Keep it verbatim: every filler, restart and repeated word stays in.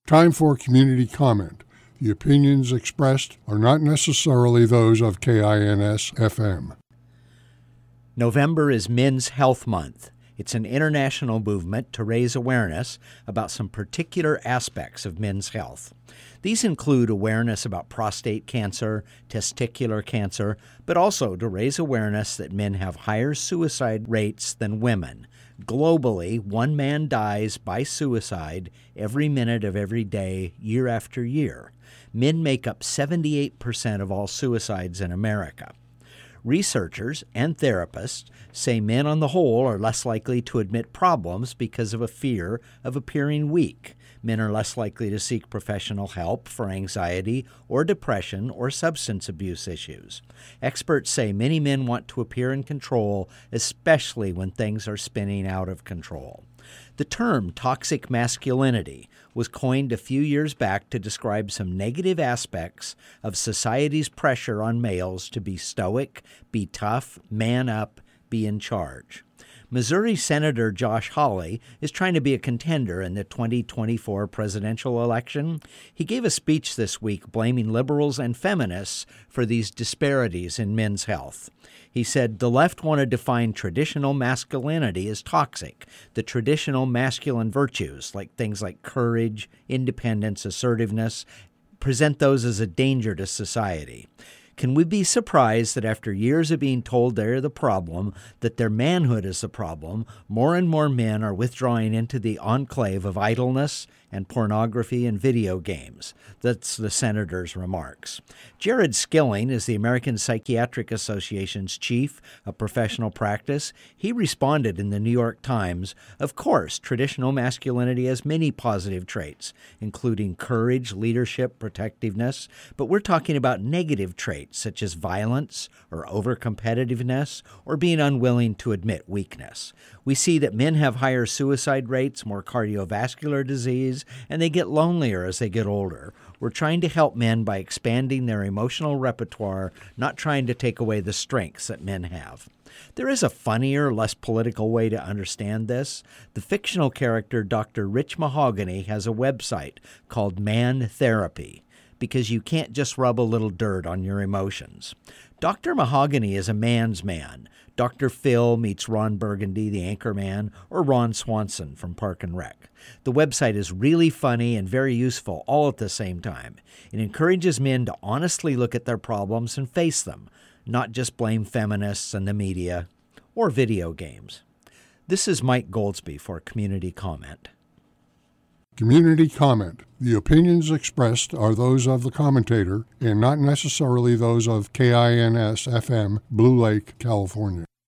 Time for community comment. The opinions expressed are not necessarily those of K I N S F M. November is Men's Health Month. It's an international movement to raise awareness about some particular aspects of men's health. These include awareness about prostate cancer, testicular cancer, but also to raise awareness that men have higher suicide rates than women. Globally, one man dies by suicide every minute of every day, year after year. Men make up seventy-eight percent of all suicides in America. Researchers and therapists say men on the whole are less likely to admit problems because of a fear of appearing weak. Men are less likely to seek professional help for anxiety or depression or substance abuse issues. Experts say many men want to appear in control, especially when things are spinning out of control. The term toxic masculinity was coined a few years back to describe some negative aspects of society's pressure on males to be stoic, be tough, man up, be in charge. Missouri Senator Josh Hawley is trying to be a contender in the twenty twenty-four presidential election. He gave a speech this week blaming liberals and feminists for these disparities in men's health. He said the left want to define traditional masculinity as toxic, the traditional masculine virtues, like things like courage, independence, assertiveness, present those as a danger to society. Can we be surprised that after years of being told they're the problem, that their manhood is the problem, more and more men are withdrawing into the enclave of idleness and pornography and video games? That's the senator's remarks. Jared Skilling is the American Psychiatric Association's chief of professional practice. He responded in the New York Times, of course, traditional masculinity has many positive traits, including courage, leadership, protectiveness, but we're talking about negative traits such as violence or overcompetitiveness or being unwilling to admit weakness. We see that men have higher suicide rates, more cardiovascular disease, and they get lonelier as they get older. We're trying to help men by expanding their emotional repertoire, not trying to take away the strengths that men have. There is a funnier, less political way to understand this. The fictional character Doctor Rich Mahogany has a website called Man Therapy, because you can't just rub a little dirt on your emotions. Doctor Mahogany is a man's man. Doctor Phil meets Ron Burgundy, the anchorman, or Ron Swanson from Park and Rec. The website is really funny and very useful all at the same time. It encourages men to honestly look at their problems and face them, not just blame feminists and the media or video games. This is Mike Goldsby for Community Comment. Community comment. The opinions expressed are those of the commentator and not necessarily those of K I N S F M, Blue Lake, California.